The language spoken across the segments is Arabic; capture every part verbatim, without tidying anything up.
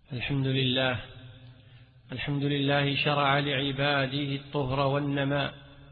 الحمد لله الحمد لله شرع لعباده الطهر والنماء.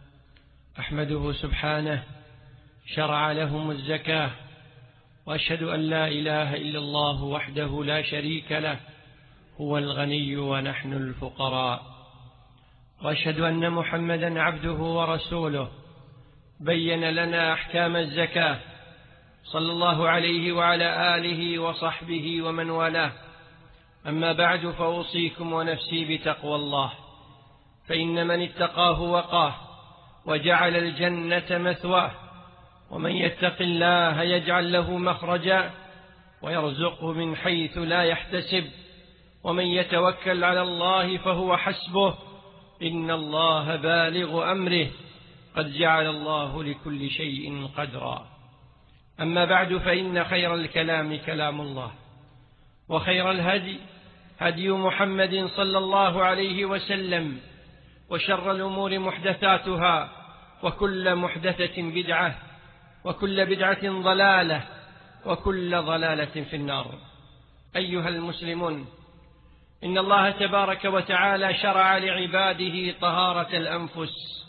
أحمده سبحانه شرع لهم الزكاة، وأشهد أن لا إله إلا الله وحده لا شريك له، هو الغني ونحن الفقراء. وأشهد أن محمدا عبده ورسوله بين لنا أحكام الزكاة، صلى الله عليه وعلى آله وصحبه ومن والاه. أما بعد، فأوصيكم ونفسي بتقوى الله، فإن من اتقاه وقاه وجعل الجنة مثواه، ومن يتق الله يجعل له مخرجا ويرزقه من حيث لا يحتسب، ومن يتوكل على الله فهو حسبه، إن الله بالغ أمره، قد جعل الله لكل شيء قدرا. أما بعد، فإن خير الكلام كلام الله، وخير الهدي هدي محمد صلى الله عليه وسلم، وشر الأمور محدثاتها، وكل محدثة بدعة، وكل بدعة ضلالة، وكل ضلالة في النار. أيها المسلمون، إن الله تبارك وتعالى شرع لعباده طهارة الأنفس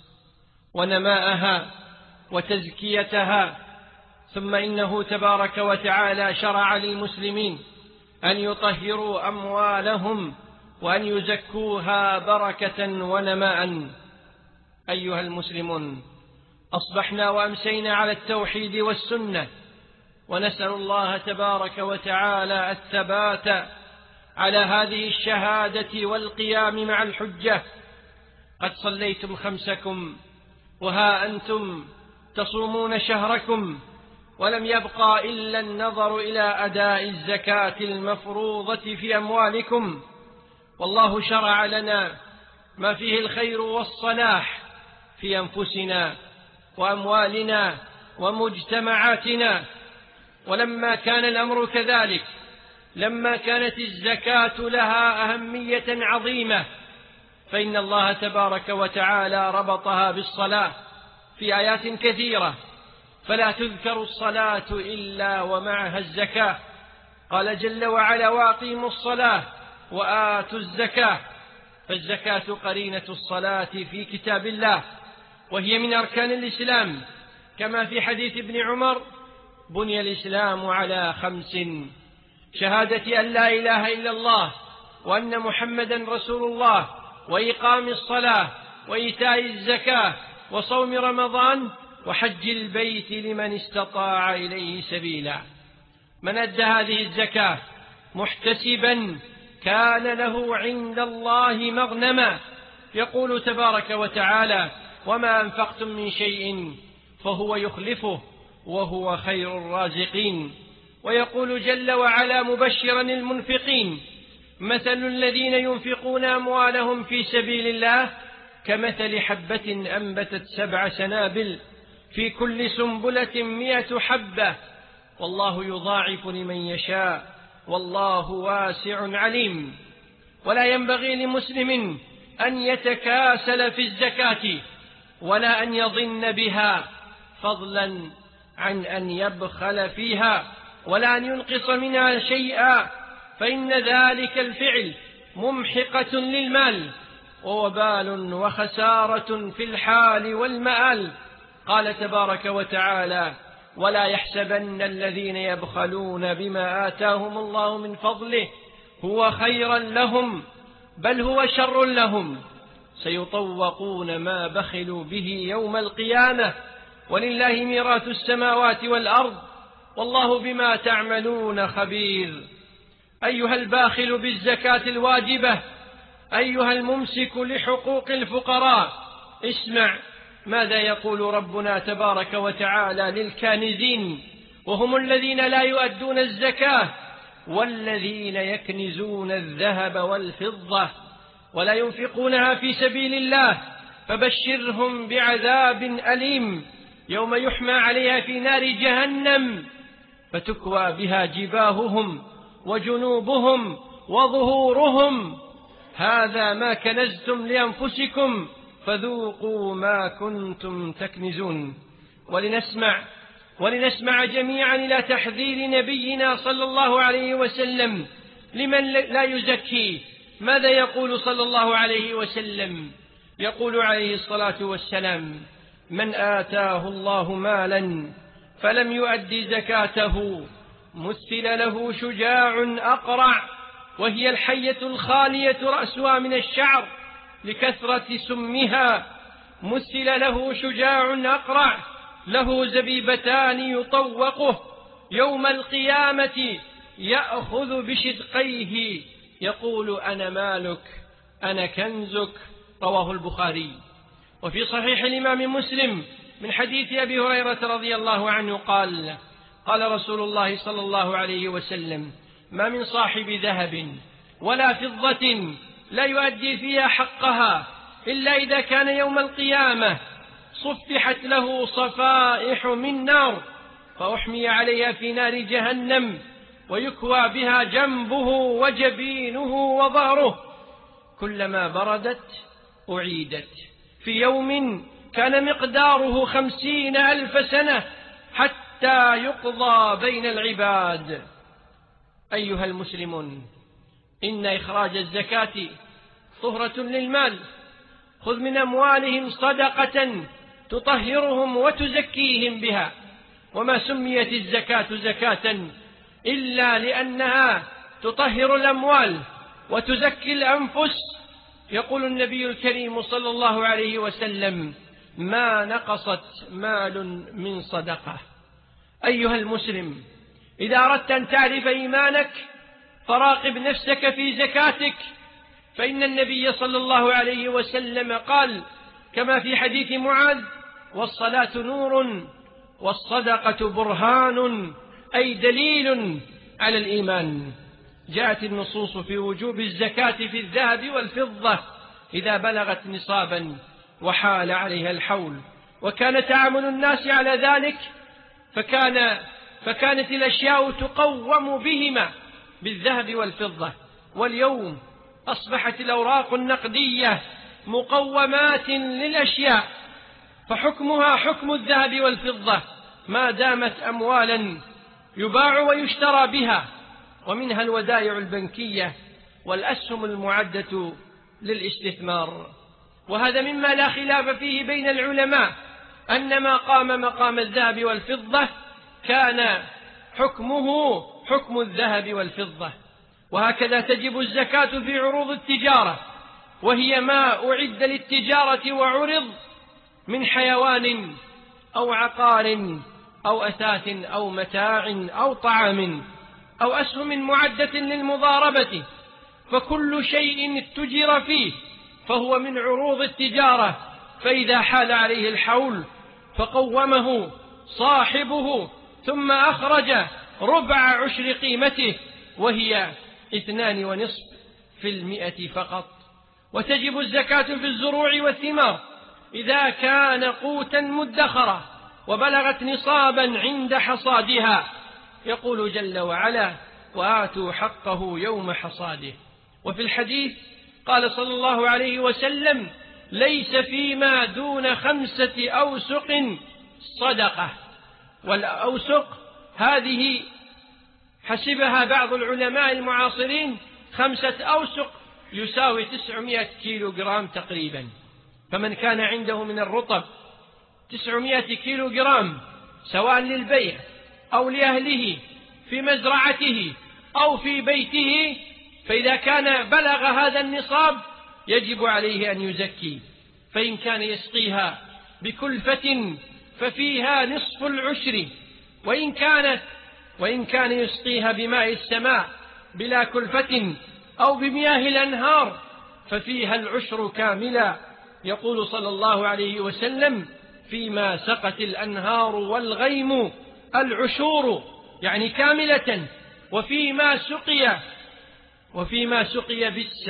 ونماءها وتزكيتها، ثم إنه تبارك وتعالى شرع للمسلمين أن يطهروا أموالهم وأن يزكوها بركة ونماء. أيها المسلمون، أصبحنا وأمسينا على التوحيد والسنة، ونسأل الله تبارك وتعالى الثبات على هذه الشهادة والقيام مع الحجة. قد صليتم خمسكم، وها أنتم تصومون شهركم، ولم يبقى إلا النظر إلى أداء الزكاة المفروضة في أموالكم. والله شرع لنا ما فيه الخير والصلاح في أنفسنا وأموالنا ومجتمعاتنا. ولما كان الأمر كذلك، لما كانت الزكاة لها أهمية عظيمة، فإن الله تبارك وتعالى ربطها بالصلاة في آيات كثيرة، فلا تذكر الصلاة إلا ومعها الزكاة. قال جل وعلا: وأقيموا الصلاة وآتوا الزكاة. فالزكاة قرينة الصلاة في كتاب الله، وهي من أركان الإسلام، كما في حديث ابن عمر: بني الإسلام على خمس: شهادة أن لا إله إلا الله وأن محمدا رسول الله، وإقام الصلاة، وإيتاء الزكاة، وصوم رمضان، وحج البيت لمن استطاع إليه سبيلا. من أدى هذه الزكاة محتسبا كان له عند الله مغنما. يقول تبارك وتعالى: وما أنفقتم من شيء فهو يخلفه وهو خير الرازقين. ويقول جل وعلا مبشرا المنفقين: مثل الذين ينفقون أموالهم في سبيل الله كمثل حبة أنبتت سبع سنابل في كل سنبلة مئة حبة، والله يضاعف لمن يشاء، والله واسع عليم. ولا ينبغي لمسلم أن يتكاسل في الزكاة، ولا أن يظن بها، فضلا عن أن يبخل فيها، ولا أن ينقص منها شيئا، فإن ذلك الفعل ممحقة للمال، ووبال وخسارة في الحال والمآل. قال تبارك وتعالى: ولا يحسبن الذين يبخلون بما آتاهم الله من فضله هو خيرا لهم، بل هو شر لهم، سيطوقون ما بخلوا به يوم القيامة، ولله ميراث السماوات والأرض، والله بما تعملون خبير. أيها الباخل بالزكاة الواجبة، أيها الممسك لحقوق الفقراء، اسمع ماذا يقول ربنا تبارك وتعالى للكانزين، وهم الذين لا يؤدون الزكاة، والذين يكنزون الذهب والفضة ولا ينفقونها في سبيل الله، فبشرهم بعذاب أليم يوم يحمى عليها في نار جهنم، فتكوى بها جباههم وجنوبهم وظهورهم، هذا ما كنزتم لأنفسكم فذوقوا ما كنتم تكنزون. ولنسمع ولنسمع جميعا إلى تحذير نبينا صلى الله عليه وسلم لمن لا يزكي ماذا يقول صلى الله عليه وسلم؟ يقول عليه الصلاة والسلام: من آتاه الله مالا فلم يؤد زكاته مثل له شجاع أقرع، وهي الحية الخالية رأسها من الشعر لكثرة سمها، مثل له شجاع أقرع له زبيبتان يطوقه يوم القيامة يأخذ بشدقيه يقول: أنا مالك أنا كنزك. رواه البخاري. وفي صحيح الإمام مسلم من حديث أبي هريرة رضي الله عنه قال: قال رسول الله صلى الله عليه وسلم: ما من صاحب ذهب ولا فضة لا يؤدي فيها حقها إلا إذا كان يوم القيامة صفحت له صفائح من نار فأحمي عليها في نار جهنم ويكوى بها جنبه وجبينه وظهره، كلما بردت أعيدت، في يوم كان مقداره خمسين ألف سنة حتى يقضى بين العباد. أيها المسلمون، إن إخراج الزكاة طهرة للمال، خذ من أموالهم صدقة تطهرهم وتزكيهم بها. وما سميت الزكاة زكاة إلا لأنها تطهر الأموال وتزكي الأنفس. يقول النبي الكريم صلى الله عليه وسلم: ما نقصت مال من صدقة. أيها المسلم، إذا أردت أن تعرف إيمانك فراقب نفسك في زكاتك، فإن النبي صلى الله عليه وسلم قال كما في حديث معاذ: والصلاة نور والصدقة برهان، أي دليل على الإيمان. جاءت النصوص في وجوب الزكاة في الذهب والفضة إذا بلغت نصابا وحال عليها الحول، وكان تعامل الناس على ذلك، فكان فكانت الأشياء تقوم بهما بالذهب والفضة. واليوم أصبحت الأوراق النقدية مقومات للأشياء، فحكمها حكم الذهب والفضة ما دامت أموالا يباع ويشترى بها، ومنها الودائع البنكية والأسهم المعدة للاستثمار. وهذا مما لا خلاف فيه بين العلماء، أن ما قام مقام الذهب والفضة كان حكمه حكم الذهب والفضة. وهكذا تجب الزكاة في عروض التجارة، وهي ما أعد للتجارة وعرض من حيوان أو عقار أو أثاث أو متاع أو طعام أو أسهم معدة للمضاربة، فكل شيء اتجر فيه فهو من عروض التجارة، فإذا حال عليه الحول فقومه صاحبه ثم أخرج ربع عشر قيمته، وهي اثنان ونصف في المئة فقط. وتجب الزكاة في الزروع والثمار إذا كان قوتا مدخرا وبلغت نصابا عند حصادها. يقول جل وعلا: وآتوا حقه يوم حصاده. وفي الحديث قال صلى الله عليه وسلم: ليس فيما دون خمسة أوسق صدقة. والأوسق هذه حسبها بعض العلماء المعاصرين خمسة أوسق يساوي تسعمائة كيلو جرام تقريبا، فمن كان عنده من الرطب تسعمائة كيلو جرام سواء للبيع أو لأهله في مزرعته أو في بيته، فإذا كان بلغ هذا النصاب يجب عليه أن يزكي. فإن كان يسقيها بكلفة ففيها نصف العشر، وإن كانت وإن كان يسقيها بماء السماء بلا كلفة أو بمياه الأنهار ففيها العشر كاملا. يقول صلى الله عليه وسلم: فيما سقت الأنهار والغيم العشور، يعني كاملة، وفيما سقي وفيما سقي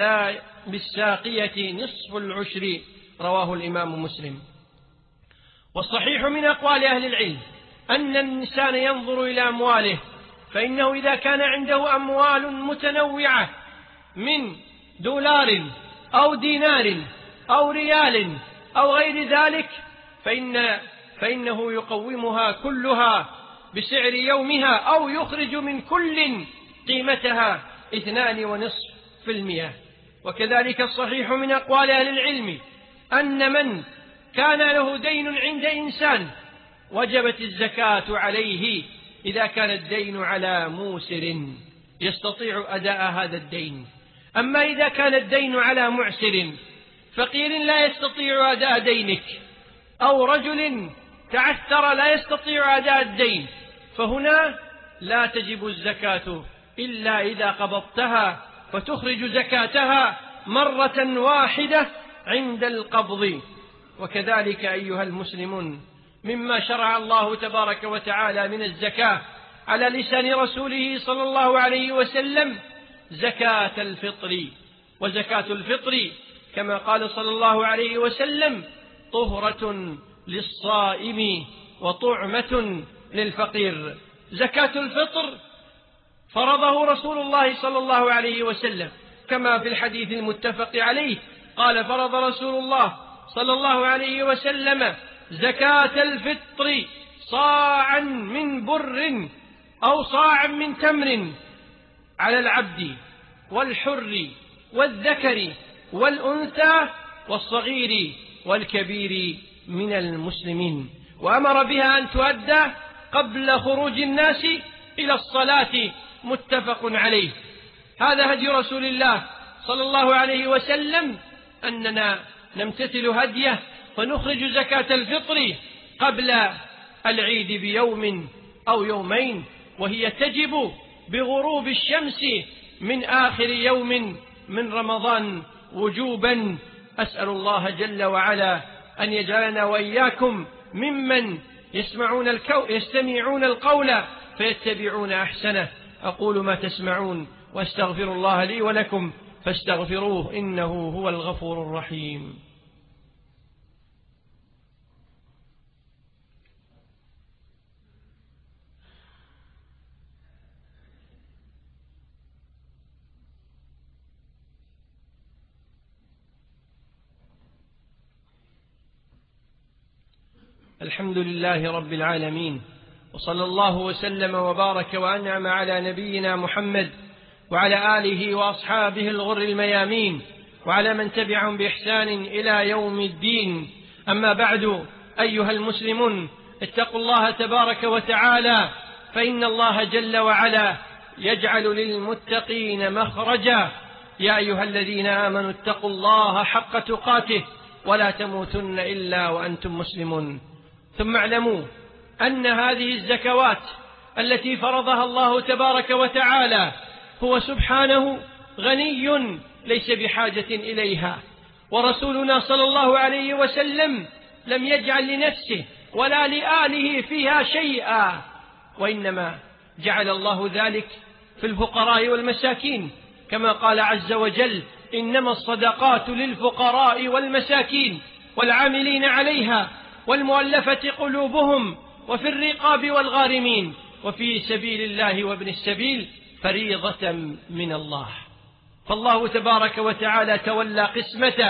بالساقية نصف العشر. رواه الإمام مسلم. والصحيح من أقوال أهل العلم أن الإنسان ينظر إلى أمواله، فإنه إذا كان عنده أموال متنوعة من دولار أو دينار أو ريال أو غير ذلك فإن فإنه يقومها كلها بسعر يومها، أو يخرج من كل قيمتها اثنان ونصف في المئة. وكذلك الصحيح من أقوال أهل العلم أن من كان له دين عند إنسان وجبت الزكاة عليه إذا كان الدين على موسر يستطيع أداء هذا الدين. أما إذا كان الدين على معسر فقير لا يستطيع أداء دينك، أو رجل تعثر لا يستطيع أداء الدين، فهنا لا تجب الزكاة إلا إذا قبضتها، فتخرج زكاتها مرة واحدة عند القبض. وكذلك أيها المسلمون مما شرع الله تبارك وتعالى من الزكاة على لسان رسوله صلى الله عليه وسلم زكاة الفطر. وزكاة الفطر كما قال صلى الله عليه وسلم طهرة للصائم وطعمة للفقير. زكاة الفطر فرضه رسول الله صلى الله عليه وسلم كما في الحديث المتفق عليه قال فرض رسول الله صلى الله عليه وسلم زكاة الفطر صاعا من بر أو صاعا من تمر على العبد والحر والذكر والأنثى والصغير والكبير من المسلمين، وأمر بها أن تؤدى قبل خروج الناس إلى الصلاة متفق عليه. هذا هدي رسول الله صلى الله عليه وسلم أننا نمتثل هديه فنخرج زكاة الفطر قبل العيد بيوم أو يومين، وهي تجب بغروب الشمس من آخر يوم من رمضان وجوبا. أسأل الله جل وعلا أن يجعلنا وإياكم ممن يسمعون الكو يستمعون القول فيتبعون أحسنه. أقول ما تسمعون وأستغفر الله لي ولكم فاستغفروه إنه هو الغفور الرحيم. الحمد لله رب العالمين، وصلى الله وسلم وبارك وأنعم على نبينا محمد وعلى آله وأصحابه الغر الميامين وعلى من تبعهم بإحسان إلى يوم الدين. أما بعد، أيها المسلمون اتقوا الله تبارك وتعالى، فإن الله جل وعلا يجعل للمتقين مخرجا. يا أيها الذين آمنوا اتقوا الله حق تقاته ولا تموتن إلا وأنتم مسلمون. ثم اعلموا أن هذه الزكوات التي فرضها الله تبارك وتعالى هو سبحانه غني ليس بحاجة إليها، ورسولنا صلى الله عليه وسلم لم يجعل لنفسه ولا لآله فيها شيئا، وإنما جعل الله ذلك في الفقراء والمساكين كما قال عز وجل إنما الصدقات للفقراء والمساكين والعاملين عليها والمؤلفة قلوبهم وفي الرقاب والغارمين وفي سبيل الله وابن السبيل فريضة من الله. فالله تبارك وتعالى تولى قسمة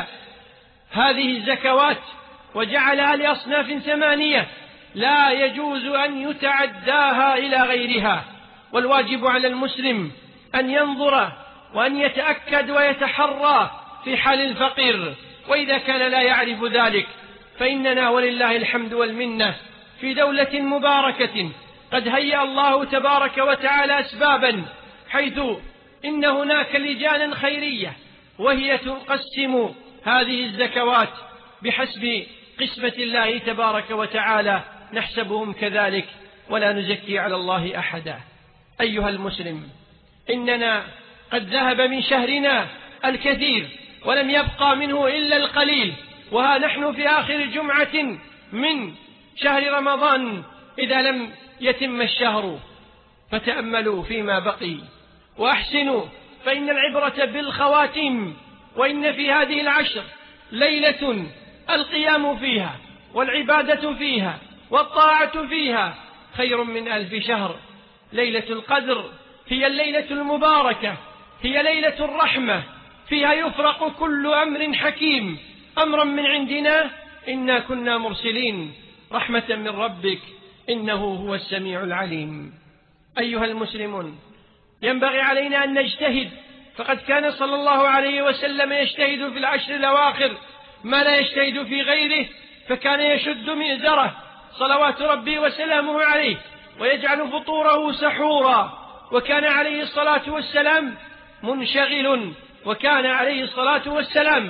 هذه الزكوات وجعلها لأصناف ثمانية لا يجوز أن يتعداها إلى غيرها، والواجب على المسلم أن ينظر وأن يتأكد ويتحرى في حال الفقير، وإذا كان لا يعرف ذلك فإننا ولله الحمد والمنة في دولة مباركة قد هيأ الله تبارك وتعالى أسبابا، حيث إن هناك لجانا خيرية وهي تقسم هذه الزكوات بحسب قسمة الله تبارك وتعالى، نحسبهم كذلك ولا نزكي على الله أحدا. أيها المسلم، إننا قد ذهب من شهرنا الكثير ولم يبقى منه إلا القليل، وها نحن في آخر جمعة من شهر رمضان إذا لم يتم الشهر، فتأملوا فيما بقي وأحسنوا، فإن العبرة بالخواتيم، وإن في هذه العشر ليلة القيام فيها والعبادة فيها والطاعة فيها خير من ألف شهر. ليلة القدر هي الليلة المباركة، هي ليلة الرحمة، فيها يفرق كل أمر حكيم أمرا من عندنا إنا كنا مرسلين رحمة من ربك إنه هو السميع العليم. أيها المسلمون، ينبغي علينا أن نجتهد، فقد كان صلى الله عليه وسلم يجتهد في العشر الأواخر ما لا يجتهد في غيره، فكان يشد مئزره صلوات ربي وسلامه عليه ويجعل فطوره سحورا، وكان عليه الصلاة والسلام منشغل وكان عليه الصلاة والسلام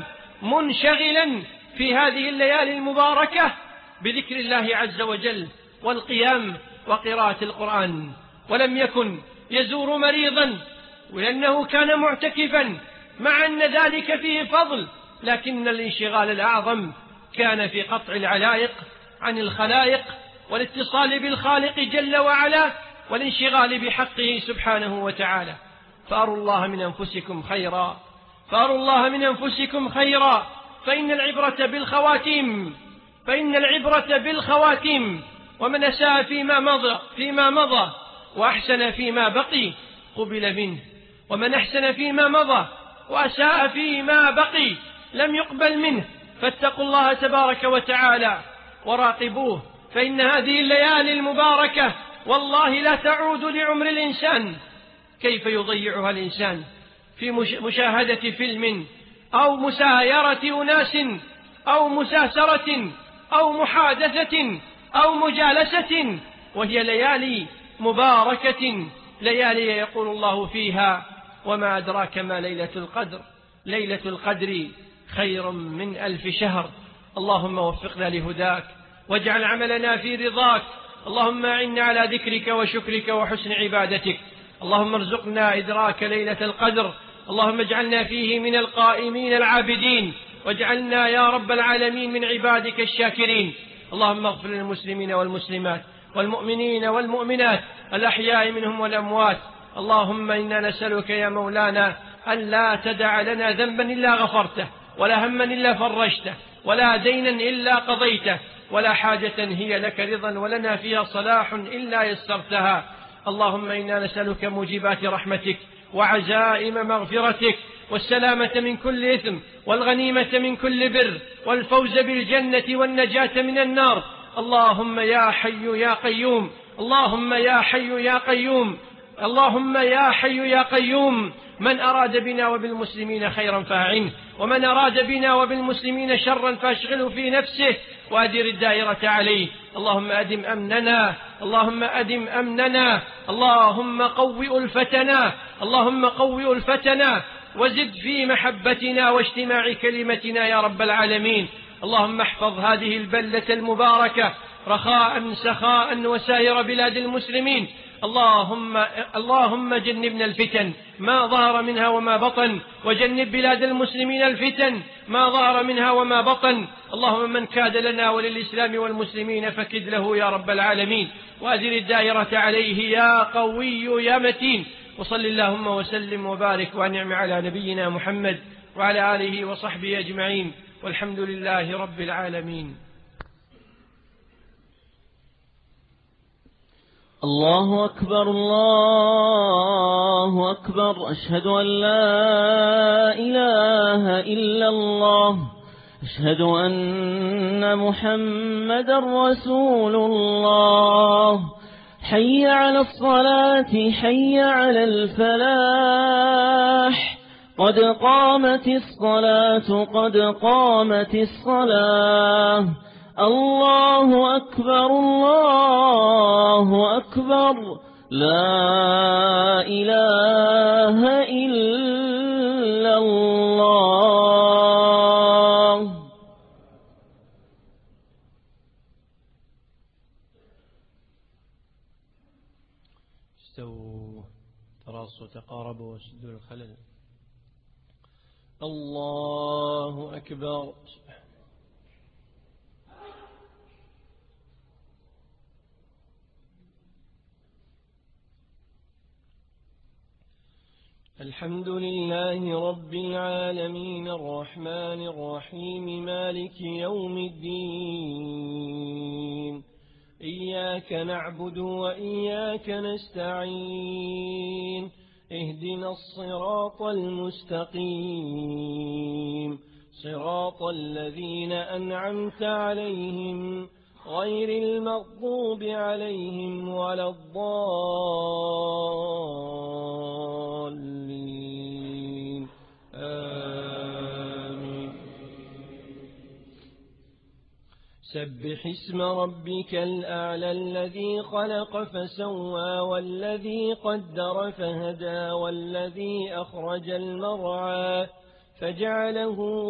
منشغلا في هذه الليالي المباركة بذكر الله عز وجل والقيام وقراءة القرآن، ولم يكن يزور مريضا ولأنه كان معتكفا، مع أن ذلك فيه فضل، لكن الانشغال الأعظم كان في قطع العلائق عن الخلائق والاتصال بالخالق جل وعلا والانشغال بحقه سبحانه وتعالى. فأروا الله من أنفسكم خيرا فأروا الله من أنفسكم خيرا فإن العبرة بالخواتيم فإن العبرة بالخواتيم ومن أساء فيما مضى فيما مضى وأحسن فيما بقي قبل منه، ومن أحسن فيما مضى وأساء فيما بقي لم يقبل منه. فاتقوا الله تبارك وتعالى وراقبوه، فإن هذه الليالي المباركة والله لا تعود لعمر الإنسان. كيف يضيعها الإنسان في مشاهدة فيلم أو مسايرة أناس أو مساسرة أو محادثة أو مجالسة، وهي ليالي مباركة، ليالي يقول الله فيها: وما أدراك ما ليلة القدر ليلة القدر خير من ألف شهر. اللهم وفقنا لهداك واجعل عملنا في رضاك، اللهم أعنا على ذكرك وشكرك وحسن عبادتك، اللهم ارزقنا إدراك ليلة القدر، اللهم اجعلنا فيه من القائمين العابدين، واجعلنا يا رب العالمين من عبادك الشاكرين. اللهم اغفر للمسلمين والمسلمات والمؤمنين والمؤمنات الأحياء منهم والأموات. اللهم إنا نسألك يا مولانا أن لا تدع لنا ذنبا إلا غفرته، ولا هما إلا فرجته، ولا دينا إلا قضيته، ولا حاجة هي لك رضا ولنا فيها صلاح إلا يسرتها. اللهم إنا نسألك موجبات رحمتك وعزائم مغفرتك والسلامة من كل إثم والغنيمة من كل بر والفوز بالجنة والنجاة من النار. اللهم يا حي يا قيوم اللهم يا حي يا قيوم اللهم يا حي يا قيوم، من أراد بنا وبالمسلمين خيرا فاعنه، ومن أراد بنا وبالمسلمين شرا فاشغله في نفسه وأدر الدائرة عليه. اللهم أدم أمننا اللهم أدم أمننا اللهم قوي ألفتنا اللهم قوي ألفتنا وزد في محبتنا واجتماع كلمتنا يا رب العالمين. اللهم احفظ هذه البلة المباركة رخاء سخاء وسائر بلاد المسلمين. اللهم اللهم جنبنا الفتن ما ظهر منها وما بطن، وجنب بلاد المسلمين الفتن ما ظهر منها وما بطن. اللهم من كاد لنا وللإسلام والمسلمين فكد له يا رب العالمين، وأدر الدائرة عليه يا قوي يا متين. وصل اللهم وسلم وبارك وانعم على نبينا محمد وعلى آله وصحبه أجمعين، والحمد لله رب العالمين. الله أكبر الله أكبر، أشهد أن لا إله إلا الله، أشهد أن محمدا رسول الله. حي على الصلاة حي على الفلاح، قد قامت الصلاة قد قامت الصلاة. الله أكبر الله أكبر، لا إله إلا الله. استووا تراصوا تقاربوا وسدوا الخلل. الله أكبر. الحمد لله رب العالمين الرحمن الرحيم مالك يوم الدين، إياك نعبد وإياك نستعين، اهدنا الصراط المستقيم، صراط الذين أنعمت عليهم غير المغضوب عليهم ولا الضالين آمين. سبح اسم ربك الأعلى الذي خلق فسوى والذي قدر فهدى والذي أخرج المرعى فجعله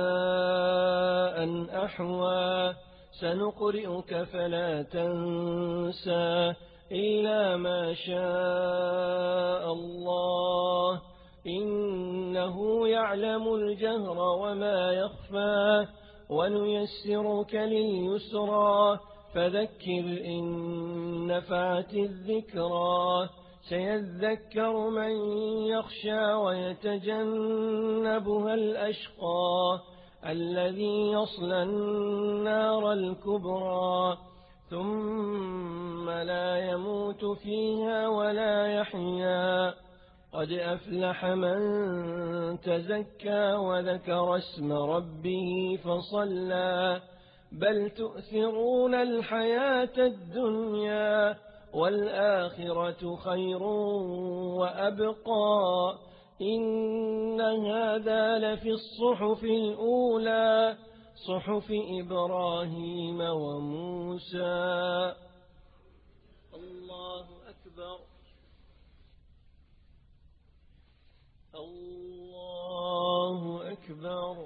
غثاء أحوى سنقرئك فلا تنسى إلا ما شاء الله إنه يعلم الجهر وما يخفى ونيسرك لليسرى فذكر إن نفعت الذكرى سيذكر من يخشى ويتجنبها الأشقى الذي يصلى النار الكبرى ثم لا يموت فيها ولا يحيا قد أفلح من تزكى وذكر اسم ربه فصلى بل تؤثرون الحياة الدنيا والآخرة خير وأبقى إن هذا لفي الصحف الأولى صحف إبراهيم وموسى. الله أكبر الله أكبر.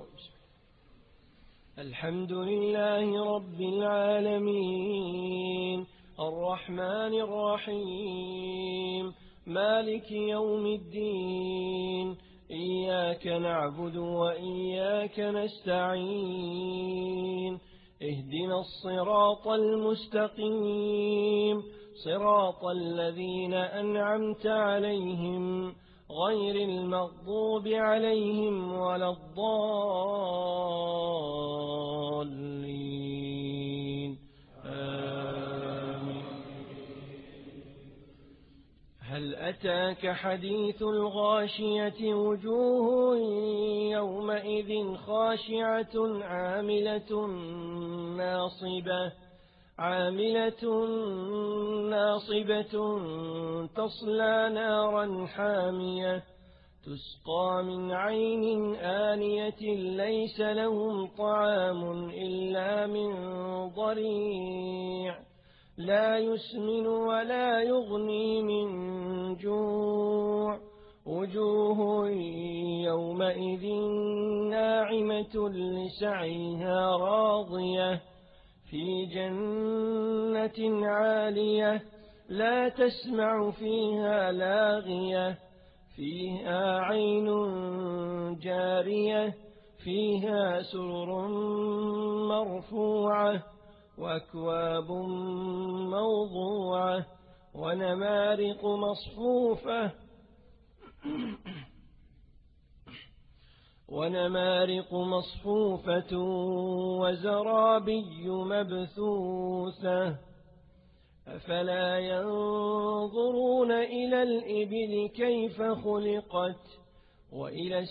الحمد لله رب العالمين الرحمن الرحيم مالك يوم الدين إياك نعبد وإياك نستعين اهدنا الصراط المستقيم صراط الذين أنعمت عليهم غير المغضوب عليهم ولا الضالين آمين. هل أتاك حديث الغاشية وجوه يومئذ خاشعة عاملة ناصبة عاملة ناصبة تصلى نارا حامية تسقى من عين آنية ليس لهم طعام إلا من ضريع لا يسمن ولا يغني من جوع وجوه يومئذ ناعمة لسعيها راضية في جنة عالية لا تسمع فيها لاغية فيها عين جارية فيها سرر مرفوعة وأكواب موضوعة ونمارق مصفوفة ونمارق مصفوفة وزرابي مبثوثة أفلا ينظرون إلى الإبل كيف خلقت وإلى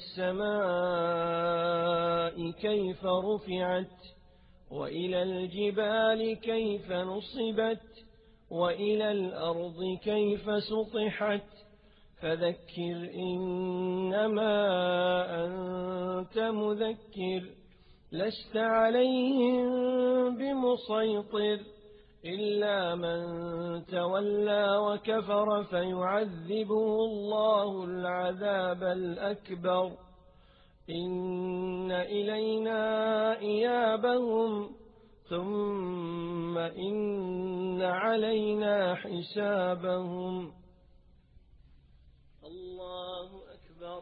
السماء كيف رفعت وإلى الجبال كيف نصبت وإلى الأرض كيف سطحت فذكر إنما أنت مذكر لست عليهم بمسيطر إلا من تولى وكفر فيعذبه الله العذاب الأكبر إن إلينا إيابهم ثم إن علينا حسابهم. الله أكبر.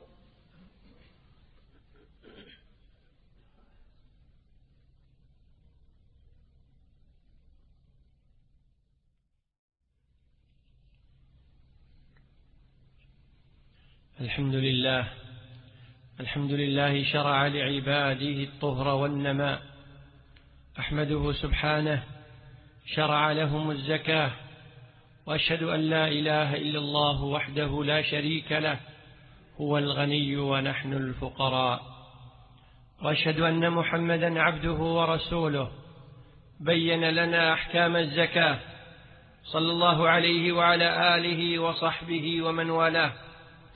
الحمد لله الحمد لله شرع لعباده الطهر والنماء. أحمده سبحانه شرع لهم الزكاة، وأشهد أن لا إله إلا الله وحده لا شريك له هو الغني ونحن الفقراء، وأشهد أن محمدا عبده ورسوله بين لنا أحكام الزكاة صلى الله عليه وعلى آله وصحبه ومن والاه.